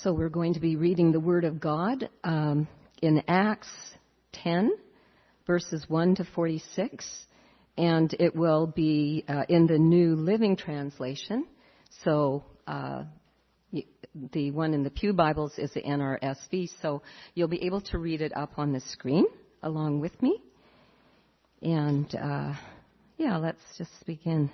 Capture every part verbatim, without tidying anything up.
So we're going to be reading the Word of God um, in Acts ten, verses one to forty-six, and it will be uh, in the New Living Translation. So uh, the one in the Pew Bibles is the N R S V, so you'll be able to read it up on the screen along with me. And uh, yeah, let's just begin.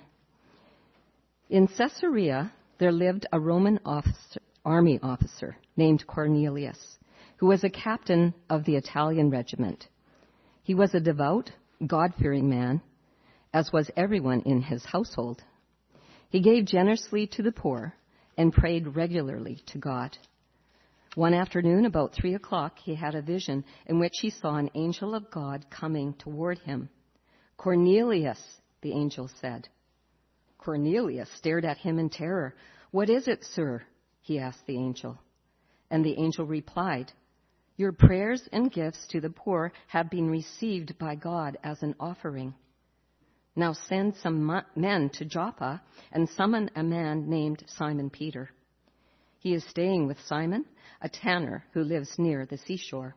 In Caesarea, there lived a Roman officer, army officer named Cornelius, who was a captain of the Italian regiment. He was a devout, God-fearing man, as was everyone in his household. He gave generously to the poor and prayed regularly to God. One afternoon, about three o'clock, he had a vision in which he saw an angel of God coming toward him. "Cornelius," the angel said. Cornelius stared at him in terror. "What is it, sir?" he asked the angel. And the angel replied, "Your prayers and gifts to the poor have been received by God as an offering. Now send some men to Joppa and summon a man named Simon Peter. He is staying with Simon, a tanner who lives near the seashore."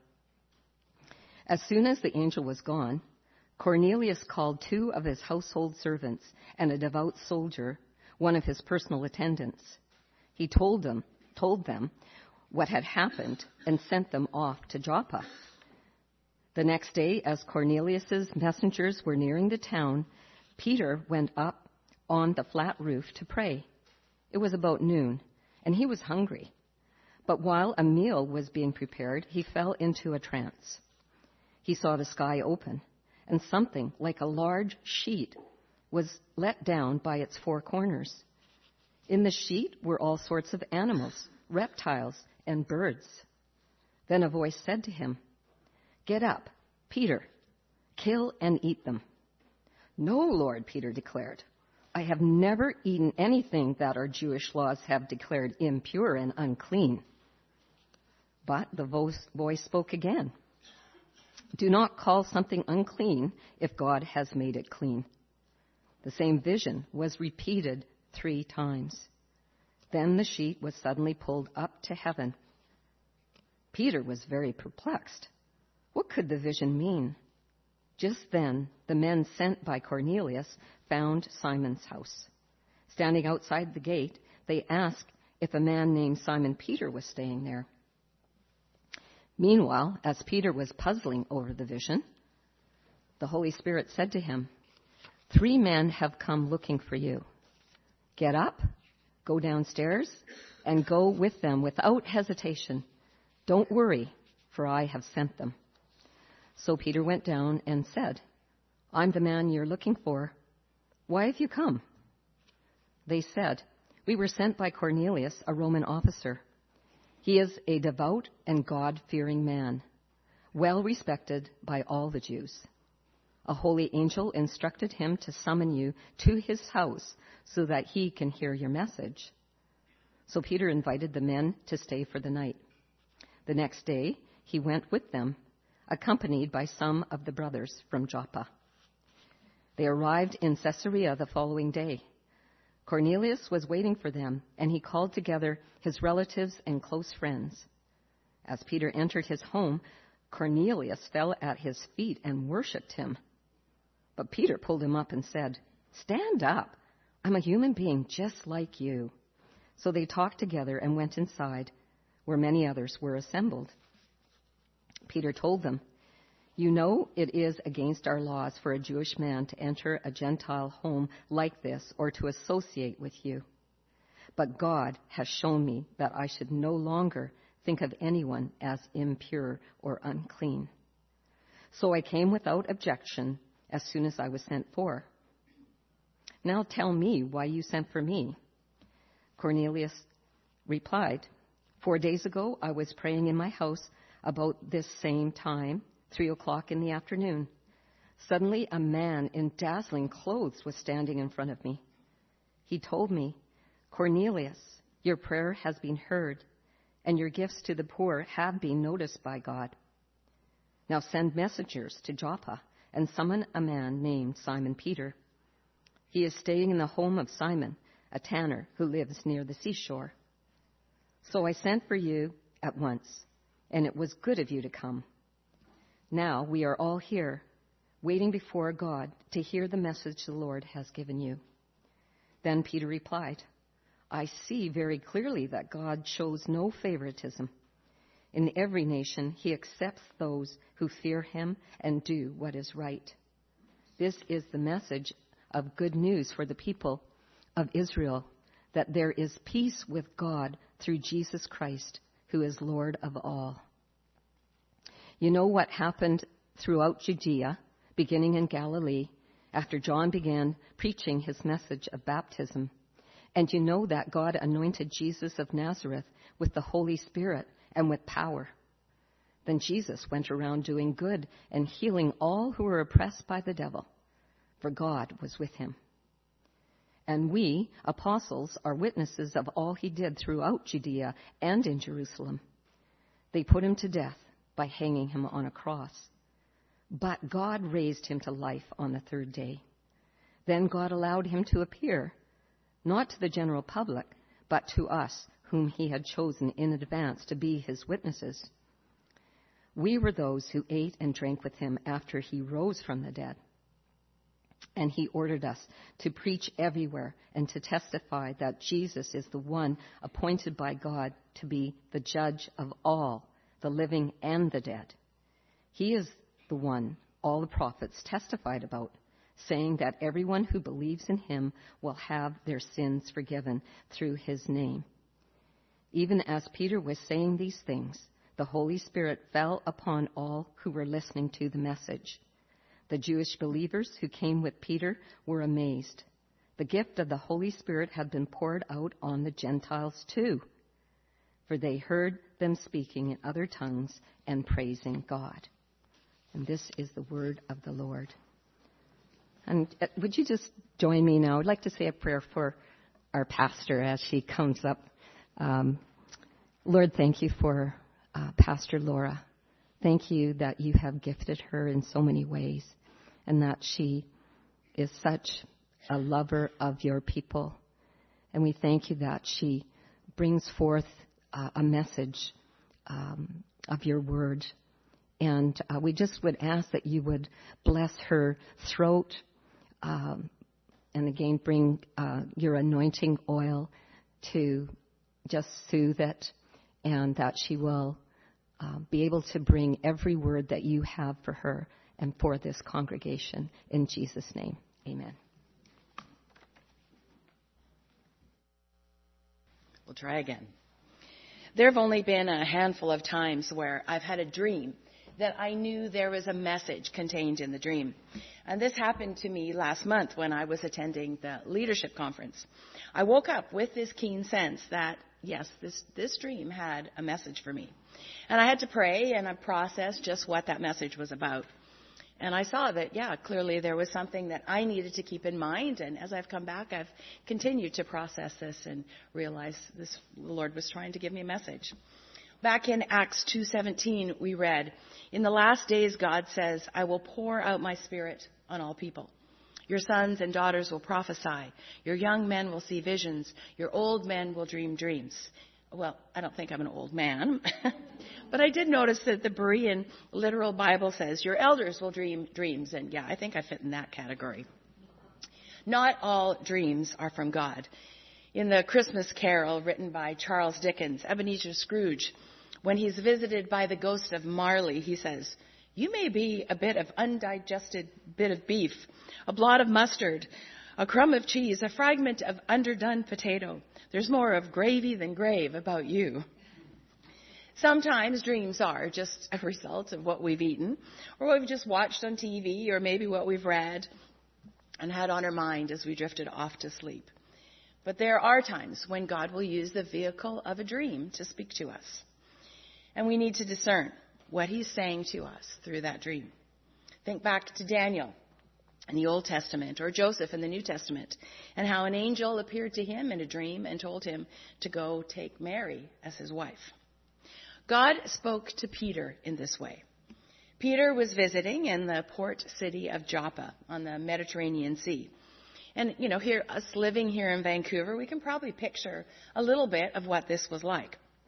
As soon as the angel was gone, Cornelius called two of his household servants and a devout soldier, one of his personal attendants. He told them, told them what had happened and sent them off to Joppa. The next day, as Cornelius's messengers were nearing the town, Peter went up on the flat roof to pray. It was about noon, and he was hungry. But while a meal was being prepared, he fell into a trance. He saw the sky open, and something like a large sheet was let down by its four corners. In the sheet were all sorts of animals, reptiles, and birds. Then a voice said to him, "Get up, Peter, kill and eat them." "No, Lord," Peter declared. "I have never eaten anything that our Jewish laws have declared impure and unclean." But the voice spoke again. "Do not call something unclean if God has made it clean." The same vision was repeated three times. Then the sheet was suddenly pulled up to heaven. Peter was very perplexed. What could the vision mean? Just then, the men sent by Cornelius found Simon's house. Standing outside the gate, they asked if a man named Simon Peter was staying there. Meanwhile, as Peter was puzzling over the vision, the Holy Spirit said to him, "Three men have come looking for you. Get up, go downstairs, and go with them without hesitation. Don't worry, for I have sent them." So Peter went down and said, "I'm the man you're looking for. Why have you come?" They said, "We were sent by Cornelius, a Roman officer. He is a devout and God-fearing man, well respected by all the Jews. A holy angel instructed him to summon you to his house so that he can hear your message." So Peter invited the men to stay for the night. The next day, he went with them, accompanied by some of the brothers from Joppa. They arrived in Caesarea the following day. Cornelius was waiting for them, and he called together his relatives and close friends. As Peter entered his home, Cornelius fell at his feet and worshipped him. But Peter pulled him up and said, "Stand up. I'm a human being just like you." So they talked together and went inside, where many others were assembled. Peter told them, "You know it is against our laws for a Jewish man to enter a Gentile home like this or to associate with you. But God has shown me that I should no longer think of anyone as impure or unclean. So I came without objection as soon as I was sent for. Now tell me why you sent for me." Cornelius replied, "Four days ago I was praying in my house about this same time, three o'clock in the afternoon. Suddenly a man in dazzling clothes was standing in front of me. He told me, 'Cornelius, your prayer has been heard, and your gifts to the poor have been noticed by God. Now send messengers to Joppa and summon a man named Simon Peter. He is staying in the home of Simon, a tanner who lives near the seashore.' So I sent for you at once, and it was good of you to come. Now we are all here, waiting before God to hear the message the Lord has given you." Then Peter replied, "I see very clearly that God shows no favoritism. In every nation he accepts those who fear him and do what is right. This is the message of good news for the people of Israel, that there is peace with God through Jesus Christ, who is Lord of all." You know what happened throughout Judea, beginning in Galilee, after John began preaching his message of baptism. And you know that God anointed Jesus of Nazareth with the Holy Spirit and with power. Then Jesus went around doing good and healing all who were oppressed by the devil, for God was with him. And we, apostles, are witnesses of all he did throughout Judea and in Jerusalem. They put him to death by hanging him on a cross. But God raised him to life on the third day. Then God allowed him to appear, not to the general public, but to us, whom he had chosen in advance to be his witnesses. We were those who ate and drank with him after he rose from the dead. And he ordered us to preach everywhere and to testify that Jesus is the one appointed by God to be the judge of all, the living and the dead. He is the one all the prophets testified about, saying that everyone who believes in him will have their sins forgiven through his name. Even as Peter was saying these things, the Holy Spirit fell upon all who were listening to the message. The Jewish believers who came with Peter were amazed. The gift of the Holy Spirit had been poured out on the Gentiles too, for they heard them speaking in other tongues and praising God. And this is the word of the Lord. And uh, would you just join me now? I'd like to say a prayer for our pastor as she comes up. Um, Lord, thank you for uh, Pastor Laura. Thank you that you have gifted her in so many ways, and that she is such a lover of your people. And we thank you that she brings forth uh, a message um, of your word. And uh, we just would ask that you would bless her throat, um, and again bring uh, your anointing oil to just soothe it, and that she will uh, be able to bring every word that you have for her and for this congregation. In Jesus' name, amen. We'll try again. There have only been a handful of times where I've had a dream that I knew there was a message contained in the dream. And this happened to me last month when I was attending the leadership conference. I woke up with this keen sense that, yes, this, this dream had a message for me. And I had to pray and I processed just what that message was about. And I saw that, yeah, clearly there was something that I needed to keep in mind. And as I've come back, I've continued to process this and realize this, the Lord was trying to give me a message. Back in Acts two seventeen, we read, "In the last days, God says, I will pour out my spirit on all people. Your sons and daughters will prophesy. Your young men will see visions. Your old men will dream dreams." Well, I don't think I'm an old man, but I did notice that the Berean literal Bible says, "Your elders will dream dreams." And yeah, I think I fit in that category. Not all dreams are from God. In the Christmas Carol written by Charles Dickens, Ebenezer Scrooge, when he's visited by the ghost of Marley, he says, "You may be a bit of undigested bit of beef, a blot of mustard, a crumb of cheese, a fragment of underdone potato. There's more of gravy than grave about you." Sometimes dreams are just a result of what we've eaten, or what we've just watched on T V, or maybe what we've read and had on our mind as we drifted off to sleep. But there are times when God will use the vehicle of a dream to speak to us. And we need to discern what he's saying to us through that dream. Think back to Daniel in the Old Testament, or Joseph in the New Testament, and how an angel appeared to him in a dream and told him to go take Mary as his wife. God spoke to Peter in this way. Peter was visiting in the port city of Joppa on the Mediterranean Sea. And, you know, here, us living here in Vancouver, we can probably picture a little bit of what this was like.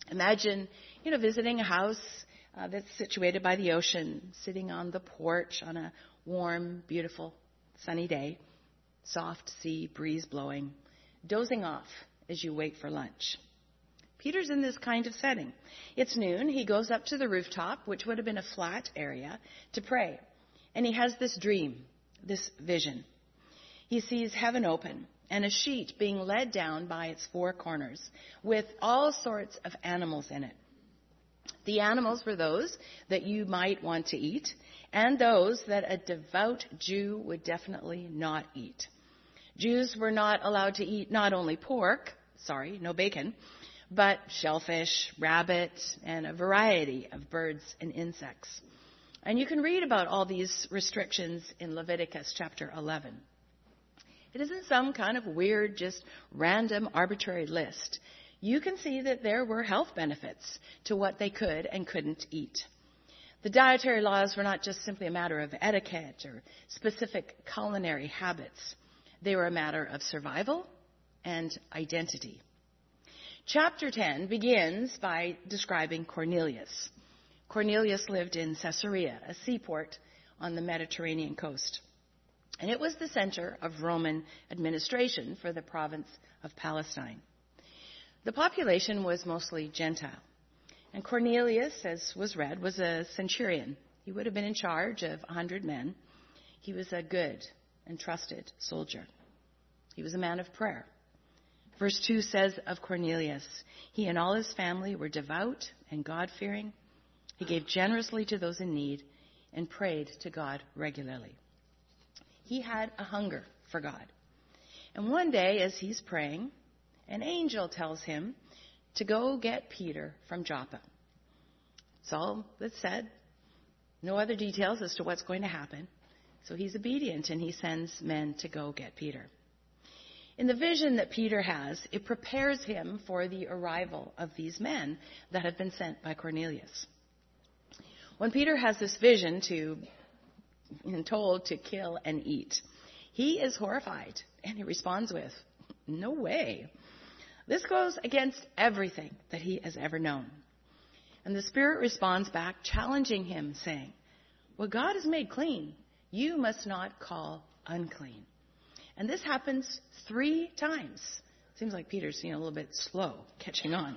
Imagine, you know, visiting a house uh, that's situated by the ocean, sitting on the porch on a warm, beautiful, sunny day, soft sea breeze blowing, dozing off as you wait for lunch. Peter's in this kind of setting. It's noon. He goes up to the rooftop, which would have been a flat area, to pray. And he has this dream, this vision. He sees heaven open and a sheet being led down by its four corners with all sorts of animals in it. The animals were those that you might want to eat and those that a devout Jew would definitely not eat. Jews were not allowed to eat not only pork, sorry, no bacon, but shellfish, rabbit, and a variety of birds and insects. And you can read about all these restrictions in Leviticus chapter eleven. It isn't some kind of weird, just random, arbitrary list. You can see that there were health benefits to what they could and couldn't eat. The dietary laws were not just simply a matter of etiquette or specific culinary habits. They were a matter of survival and identity. Chapter ten begins by describing Cornelius. Cornelius lived in Caesarea, a seaport on the Mediterranean coast. And it was the center of Roman administration for the province of Palestine. The population was mostly Gentile. And Cornelius, as was read, was a centurion. He would have been in charge of one hundred men. He was a good and trusted soldier. He was a man of prayer. Verse two says of Cornelius, he and all his family were devout and God-fearing. He gave generously to those in need and prayed to God regularly. He had a hunger for God. And one day, as he's praying, an angel tells him to go get Peter from Joppa. That's all that's said. No other details as to what's going to happen. So he's obedient and he sends men to go get Peter. In the vision that Peter has, it prepares him for the arrival of these men that have been sent by Cornelius. When Peter has this vision to, and told to kill and eat, he is horrified and he responds with, "No way." This goes against everything that he has ever known. And the Spirit responds back, challenging him, saying, "What God has made clean, you must not call unclean." And this happens three times. Seems like Peter's you know, a little bit slow catching on.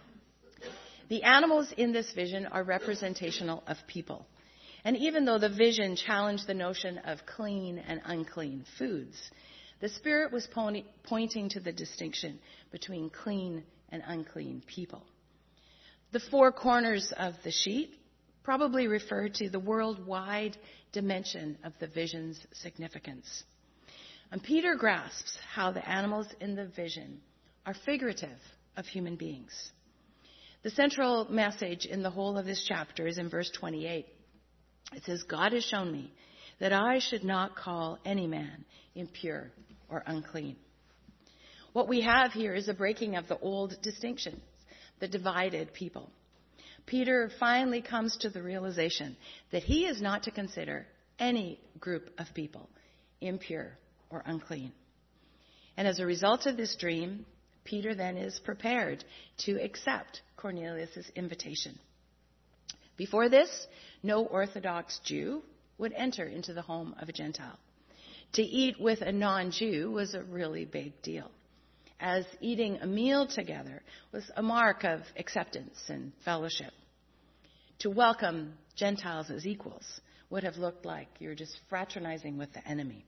The animals in this vision are representational of people. And even though the vision challenged the notion of clean and unclean foods, the Spirit was pointing to the distinction between clean and unclean people. The four corners of the sheet probably refer to the worldwide dimension of the vision's significance. And Peter grasps how the animals in the vision are figurative of human beings. The central message in the whole of this chapter is in verse twenty-eight. It says, "God has shown me that I should not call any man impure or unclean." What we have here is a breaking of the old distinctions that divided people. Peter finally comes to the realization that he is not to consider any group of people impure or unclean. And as a result of this dream, Peter then is prepared to accept Cornelius' invitation. Before this, no Orthodox Jew would enter into the home of a Gentile. To eat with a non-Jew was a really big deal, as eating a meal together was a mark of acceptance and fellowship. To welcome Gentiles as equals would have looked like you're just fraternizing with the enemy.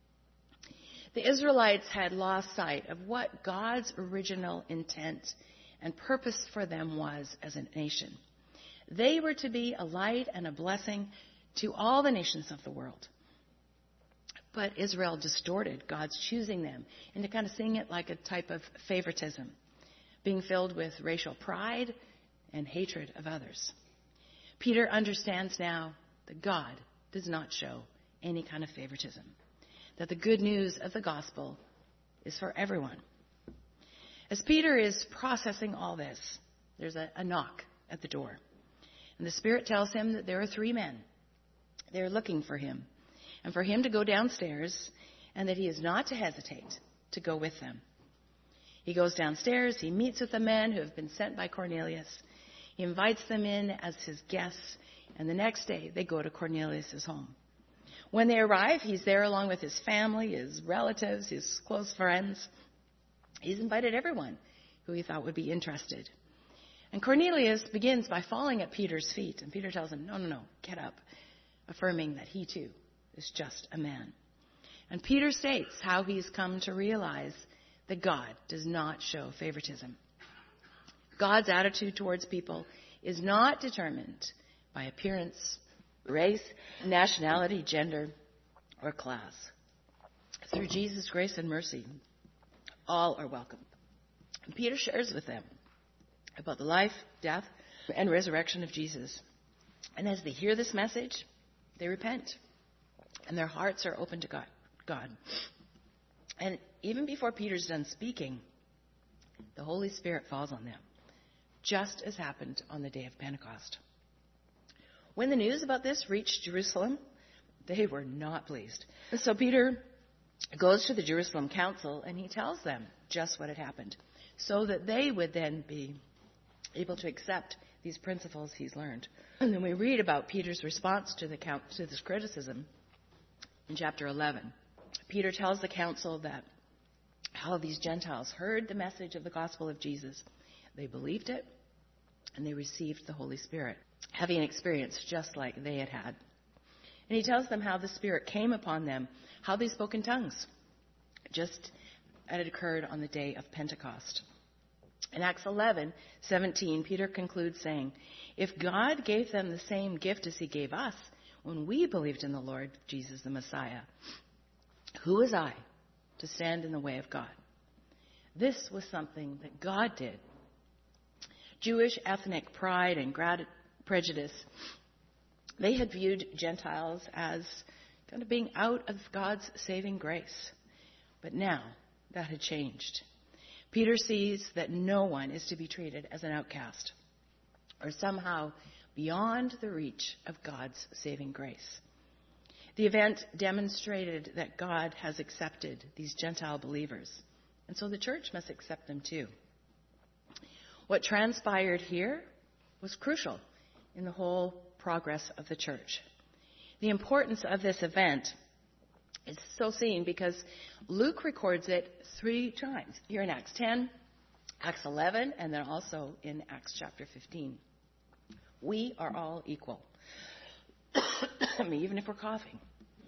The Israelites had lost sight of what God's original intent and purpose for them was as a nation. They were to be a light and a blessing to all the nations of the world. But Israel distorted God's choosing them into kind of seeing it like a type of favoritism, being filled with racial pride and hatred of others. Peter understands now that God does not show any kind of favoritism, that the good news of the gospel is for everyone. As Peter is processing all this, there's a, a knock at the door. And the Spirit tells him that there are three men. They're looking for him, and for him to go downstairs, and that he is not to hesitate to go with them. He goes downstairs. He meets with the men who have been sent by Cornelius. He invites them in as his guests. And the next day, they go to Cornelius' home. When they arrive, he's there along with his family, his relatives, his close friends. He's invited everyone who he thought would be interested. And Cornelius begins by falling at Peter's feet. And Peter tells him, no, no, no, get up, affirming that he too is just a man. And Peter states how he's come to realize that God does not show favoritism. God's attitude towards people is not determined by appearance, race, nationality, gender, or class. Through Jesus' grace and mercy, all are welcome. And Peter shares with them about the life, death, and resurrection of Jesus. And as they hear this message, they repent. And their hearts are open to God. God. And even before Peter's done speaking, the Holy Spirit falls on them, just as happened on the day of Pentecost. When the news about this reached Jerusalem, they were not pleased. So Peter goes to the Jerusalem council and he tells them just what had happened, so that they would then be able to accept these principles he's learned. And then we read about Peter's response to the count, to this criticism in chapter eleven. Peter tells the council that how these Gentiles heard the message of the gospel of Jesus. They believed it, and they received the Holy Spirit, having an experience just like they had had. And he tells them how the Spirit came upon them, how they spoke in tongues, just as it occurred on the day of Pentecost. In Acts eleven seventeen, Peter concludes saying, if God gave them the same gift as he gave us when we believed in the Lord Jesus the Messiah, who was I to stand in the way of God? This was something that God did. Jewish ethnic pride and grad- prejudice, they had viewed Gentiles as kind of being out of God's saving grace. But now that had changed. Peter sees that no one is to be treated as an outcast or somehow beyond the reach of God's saving grace. The event demonstrated that God has accepted these Gentile believers, and so the church must accept them too. What transpired here was crucial in the whole progress of the church. The importance of this event is so seen because Luke records it three times, here in Acts ten, Acts eleven, and then also in Acts chapter fifteen. We are all equal. I mean, even if we're coughing.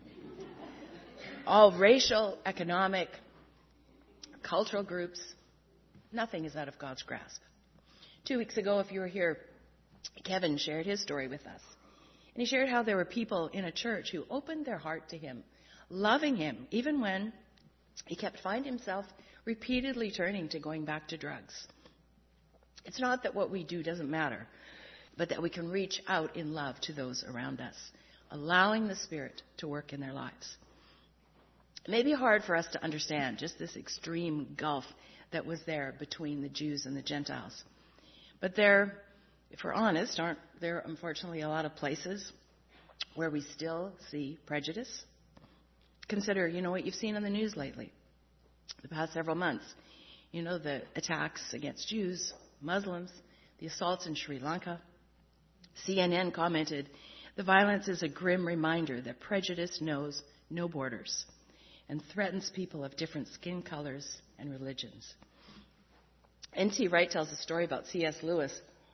All racial, economic, cultural groups, nothing is out of God's grasp. Two weeks ago, if you were here, Kevin shared his story with us. And he shared how there were people in a church who opened their heart to him, loving him, even when he kept finding himself repeatedly turning to going back to drugs. It's not that what we do doesn't matter, but that we can reach out in love to those around us, allowing the Spirit to work in their lives. It may be hard for us to understand just this extreme gulf that was there between the Jews and the Gentiles. But there, if we're honest, aren't there unfortunately a lot of places where we still see prejudice? Consider, you know, what you've seen on the news lately, the past several months. You know, the attacks against Jews, Muslims, the assaults in Sri Lanka. C N N commented, the violence is a grim reminder that prejudice knows no borders and threatens people of different skin colors and religions. N T Wright tells a story about C S Lewis.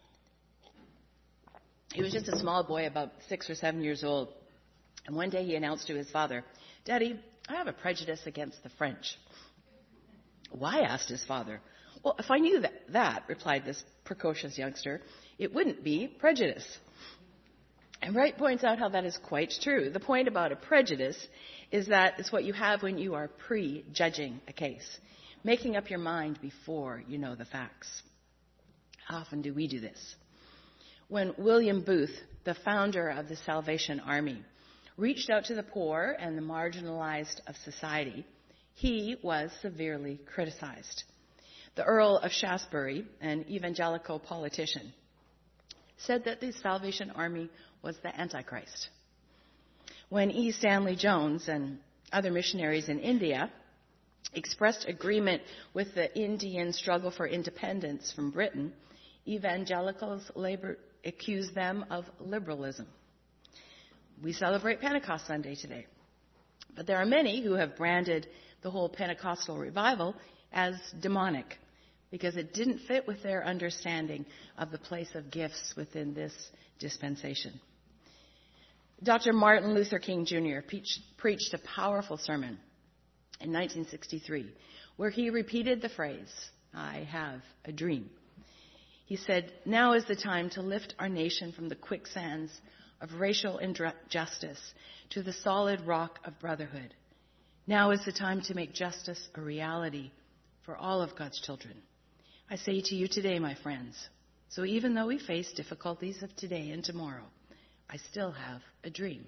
He was just a small boy, about six or seven years old. And one day he announced to his father, Daddy, I have a prejudice against the French. Why? Asked his father. Well, if I knew that, that, replied this precocious youngster, it wouldn't be prejudice. And Wright points out how that is quite true. The point about a prejudice is that it's what you have when you are pre-judging a case, making up your mind before you know the facts. How often do we do this? When William Booth, the founder of the Salvation Army, reached out to the poor and the marginalized of society, he was severely criticized. The Earl of Shaftesbury, an evangelical politician, said that the Salvation Army was the Antichrist. When E. Stanley Jones and other missionaries in India expressed agreement with the Indian struggle for independence from Britain, evangelicals labor, accuse them of liberalism. We celebrate Pentecost Sunday today, but there are many who have branded the whole Pentecostal revival as demonic because it didn't fit with their understanding of the place of gifts within this dispensation. Doctor Martin Luther King Junior preached, preached a powerful sermon in nineteen sixty-three where he repeated the phrase, "I have a dream." He said, "Now is the time to lift our nation from the quicksands of racial injustice to the solid rock of brotherhood. Now is the time to make justice a reality for all of God's children. I say to you today, my friends, so even though we face difficulties of today and tomorrow, I still have a dream."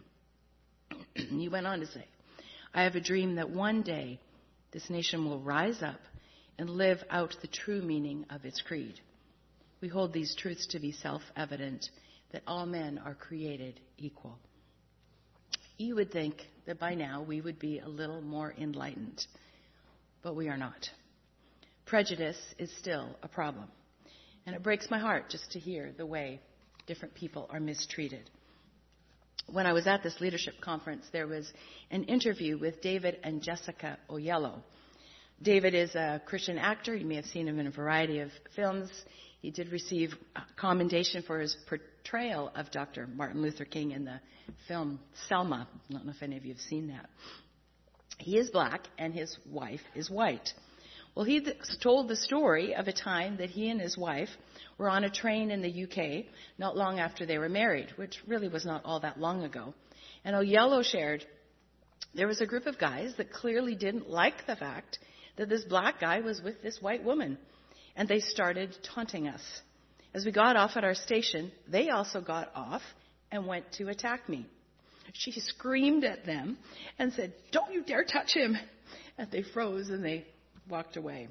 He went on to say, "I have a dream that one day this nation will rise up and live out the true meaning of its creed. We hold these truths to be self-evident, that all men are created equal." You would think that by now we would be a little more enlightened, but we are not. Prejudice is still a problem, and it breaks my heart just to hear the way different people are mistreated. When I was at this leadership conference, there was an interview with David and Jessica Oyelowo. David is a Christian actor. You may have seen him in a variety of films. He did receive commendation for his portrayal of Doctor Martin Luther King in the film Selma. I don't know if any of you have seen that. He is black, and his wife is white. Well, he th- told the story of a time that he and his wife were on a train in the U K not long after they were married, which really was not all that long ago. And Oyelowo shared there was a group of guys that clearly didn't like the fact that this black guy was with this white woman. And they started taunting us. As we got off at our station, they also got off and went to attack me. She screamed at them and said, "Don't you dare touch him." And they froze and they walked away.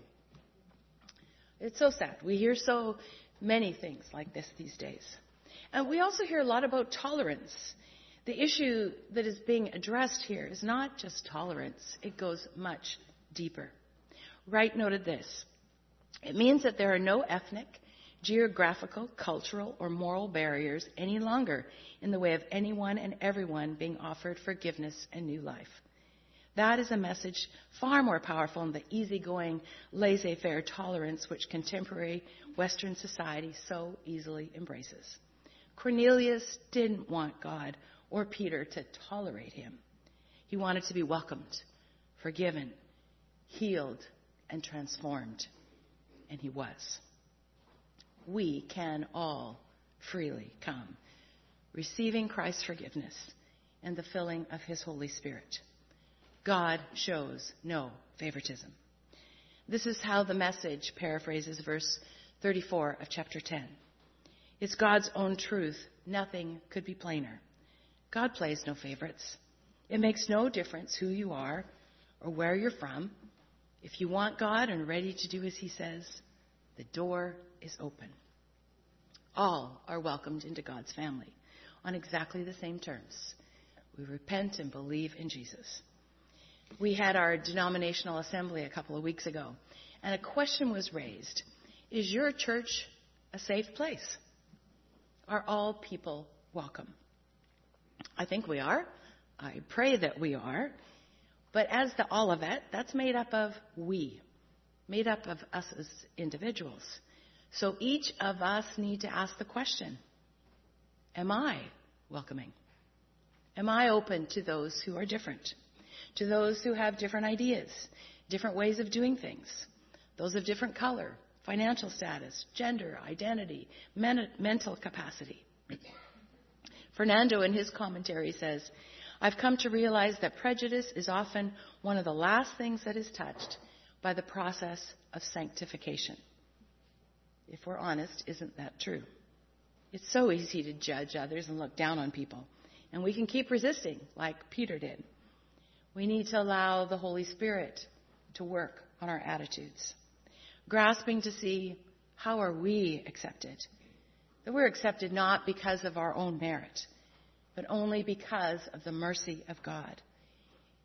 It's so sad. We hear so many things like this these days. And we also hear a lot about tolerance. The issue that is being addressed here is not just tolerance. It goes much deeper. Wright noted this. It means that there are no ethnic, geographical, cultural, or moral barriers any longer in the way of anyone and everyone being offered forgiveness and new life. That is a message far more powerful than the easygoing, laissez-faire tolerance which contemporary Western society so easily embraces. Cornelius didn't want God or Peter to tolerate him. He wanted to be welcomed, forgiven, healed, and transformed. And he was. We can all freely come, receiving Christ's forgiveness and the filling of his Holy Spirit. God shows no favoritism. This is how the Message paraphrases verse thirty-four of chapter ten. It's God's own truth. Nothing could be plainer. God plays no favorites. It makes no difference who you are or where you're from. If you want God and are ready to do as he says, the door is open. All are welcomed into God's family on exactly the same terms. We repent and believe in Jesus. We had our denominational assembly a couple of weeks ago, and a question was raised. Is your church a safe place? Are all people welcome? I think we are. I pray that we are. But as the Olivet, that's made up of we, made up of us as individuals. So each of us need to ask the question, am I welcoming? Am I open to those who are different? To those who have different ideas, different ways of doing things, those of different color, financial status, gender, identity, men- mental capacity. Fernando in his commentary says, I've come to realize that prejudice is often one of the last things that is touched by the process of sanctification. If we're honest, isn't that true? It's so easy to judge others and look down on people. And we can keep resisting like Peter did. We need to allow the Holy Spirit to work on our attitudes, grasping to see how are we accepted. That we're accepted not because of our own merit, but only because of the mercy of God.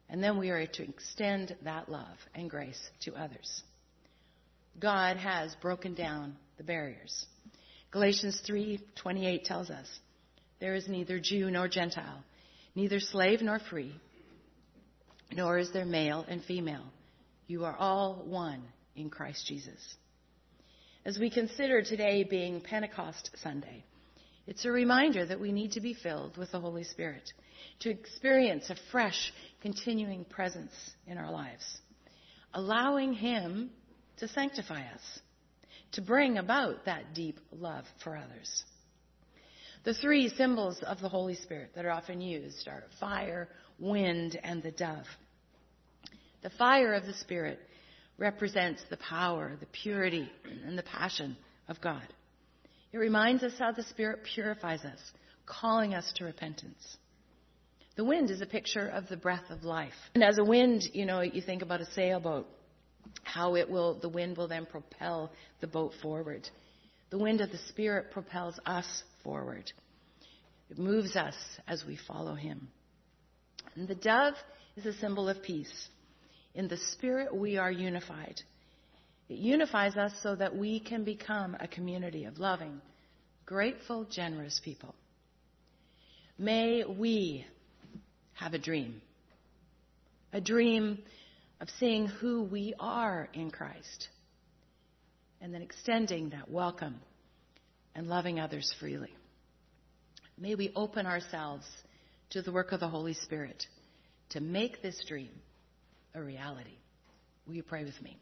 And then we are to extend that love and grace to others. God has broken down the barriers. Galatians three twenty-eight tells us, there is neither Jew nor Gentile, neither slave nor free, nor is there male and female. You are all one in Christ Jesus. As we consider today being Pentecost Sunday, it's a reminder that we need to be filled with the Holy Spirit to experience a fresh, continuing presence in our lives, allowing Him to sanctify us, to bring about that deep love for others. The three symbols of the Holy Spirit that are often used are fire, wind, and the dove. The fire of the Spirit represents the power, the purity, and the passion of God. It reminds us how the Spirit purifies us, calling us to repentance. The wind is a picture of the breath of life. And as a wind, you know, you think about a sailboat, how it will, the wind will then propel the boat forward. The wind of the Spirit propels us forward. It moves us as we follow Him. And the dove is a symbol of peace. In the Spirit, we are unified. It unifies us so that we can become a community of loving, grateful, generous people. May we have a dream. A dream of seeing who we are in Christ. And then extending that welcome and loving others freely. May we open ourselves to the work of the Holy Spirit to make this dream a reality. Will you pray with me?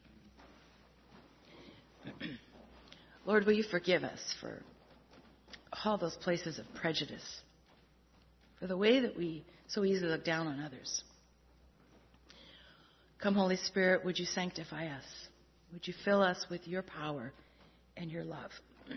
Lord, will you forgive us for all those places of prejudice, for the way that we so easily look down on others. Come, Holy Spirit, would you sanctify us? Would you fill us with your power and your love?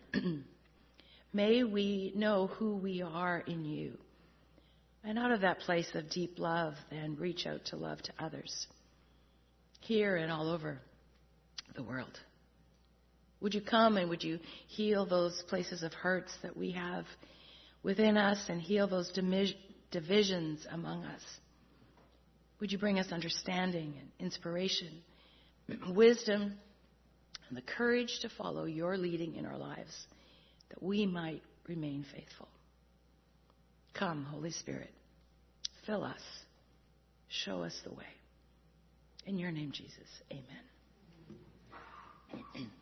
May we know who we are in you. And out of that place of deep love, then reach out to love to others, here and all over the world. Would you come and would you heal those places of hurts that we have within us and heal those dimi- divisions among us? Would you bring us understanding and inspiration, wisdom, and the courage to follow your leading in our lives, that we might remain faithful? Come, Holy Spirit, fill us, show us the way. In your name, Jesus, amen.